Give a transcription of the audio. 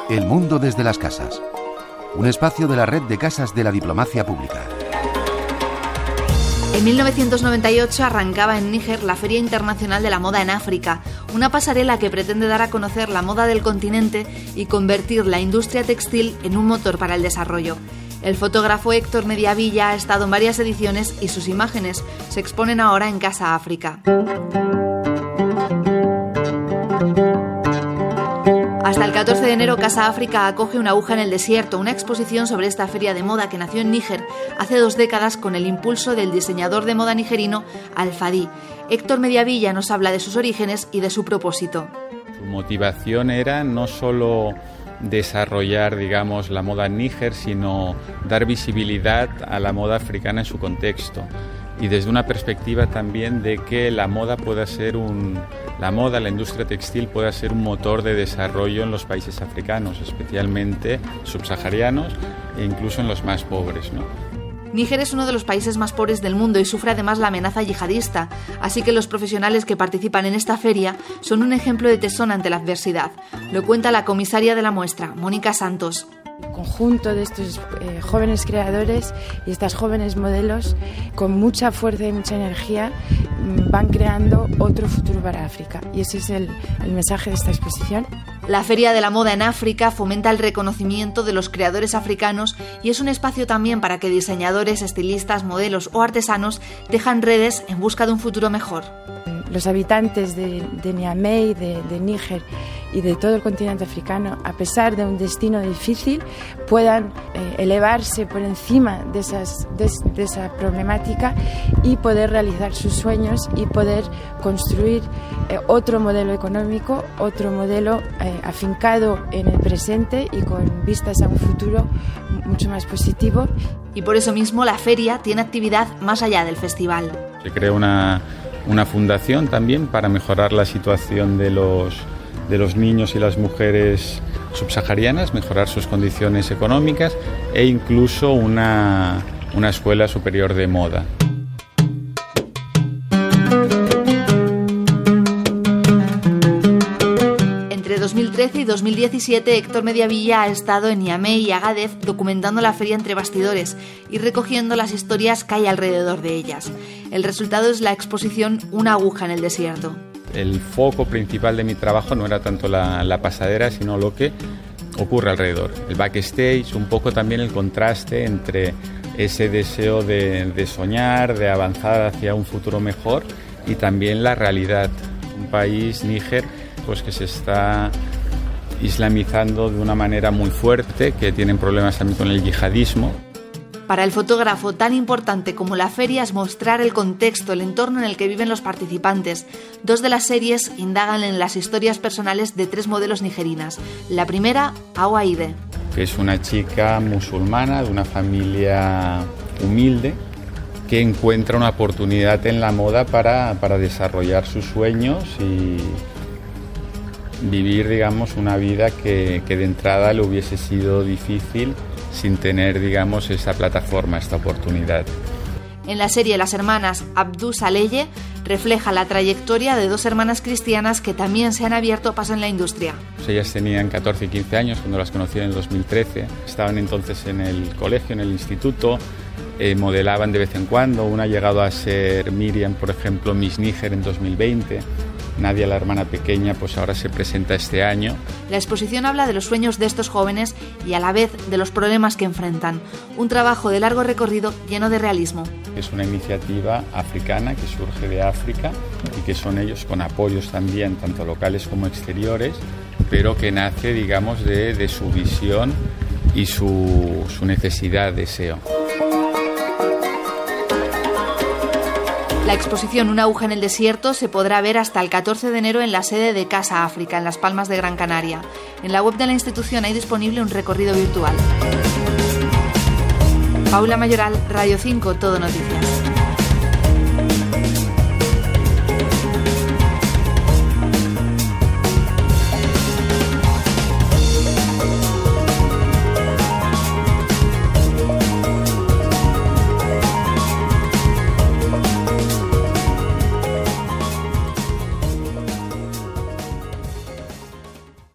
El mundo desde las casas. Un espacio de la red de casas de la diplomacia pública. En 1998 arrancaba en Níger la Feria Internacional de la Moda en África, una pasarela que pretende dar a conocer la moda del continente y convertir la industria textil en un motor para el desarrollo. El fotógrafo Héctor Mediavilla ha estado en varias ediciones y sus imágenes se exponen ahora en Casa África. Hasta el 14 de enero, Casa África acoge Una aguja en el desierto, una exposición sobre esta feria de moda que nació en Níger hace 2 décadas con el impulso del diseñador de moda nigerino Al-Fadi. Héctor Mediavilla nos habla de sus orígenes y de su propósito. Su motivación era no solo desarrollar, digamos, la moda en Níger, sino dar visibilidad a la moda africana en su contexto. Y desde una perspectiva también de que la moda, la industria textil pueda ser un motor de desarrollo en los países africanos, especialmente subsaharianos e incluso en los más pobres, ¿no? Níger es uno de los países más pobres del mundo y sufre además la amenaza yihadista, así que los profesionales que participan en esta feria son un ejemplo de tesón ante la adversidad. Lo cuenta la comisaria de la muestra, Mónica Santos. El conjunto de estos jóvenes creadores y estas jóvenes modelos, con mucha fuerza y mucha energía, van creando otro futuro para África. Y ese es el mensaje de esta exposición. La Feria de la Moda en África fomenta el reconocimiento de los creadores africanos y es un espacio también para que diseñadores, estilistas, modelos o artesanos tejan redes en busca de un futuro mejor. Los habitantes de Niamey, de Níger y de todo el continente africano, a pesar de un destino difícil, puedan elevarse por encima de esa problemática y poder realizar sus sueños y poder construir otro modelo económico, otro modelo afincado en el presente y con vistas a un futuro mucho más positivo. Y por eso mismo la feria tiene actividad más allá del festival. Se crea una fundación también para mejorar la situación de los niños y las mujeres subsaharianas, mejorar sus condiciones económicas e incluso una escuela superior de moda. Entre 2013 y 2017, Héctor Mediavilla ha estado en Niamey y Agadez documentando la feria entre bastidores y recogiendo las historias que hay alrededor de ellas. El resultado es la exposición Una aguja en el desierto. El foco principal de mi trabajo no era tanto la pasadera, sino lo que ocurre alrededor. El backstage, un poco también el contraste entre ese deseo de soñar, de avanzar hacia un futuro mejor y también la realidad. Un país, Níger, pues que se está islamizando de una manera muy fuerte, que tienen problemas también con el yihadismo. Para el fotógrafo, tan importante como la feria es mostrar el contexto, el entorno en el que viven los participantes. 2 de las series indagan en las historias personales de 3 modelos nigerinas. La primera, Awa Ide, que es una chica musulmana de una familia humilde que encuentra una oportunidad en la moda para desarrollar sus sueños y vivir, digamos, una vida que de entrada le hubiese sido difícil sin tener, digamos, esa plataforma, esta oportunidad. En la serie Las hermanas Abdou Saleye refleja la trayectoria de 2 hermanas cristianas que también se han abierto paso en la industria. Ellas tenían 14 y 15 años cuando las conocí en el 2013. Estaban entonces en el colegio, en el instituto, modelaban de vez en cuando. Una ha llegado a ser Miriam, por ejemplo, Miss Níger en 2020. Nadia, la hermana pequeña, pues ahora se presenta este año. La exposición habla de los sueños de estos jóvenes y a la vez de los problemas que enfrentan. Un trabajo de largo recorrido lleno de realismo. Es una iniciativa africana que surge de África y que son ellos con apoyos también, tanto locales como exteriores, pero que nace, digamos, de su visión y su necesidad, deseo. La exposición Una aguja en el desierto se podrá ver hasta el 14 de enero en la sede de Casa África, en Las Palmas de Gran Canaria. En la web de la institución hay disponible un recorrido virtual. Paula Mayoral, Radio 5, Todo Noticias.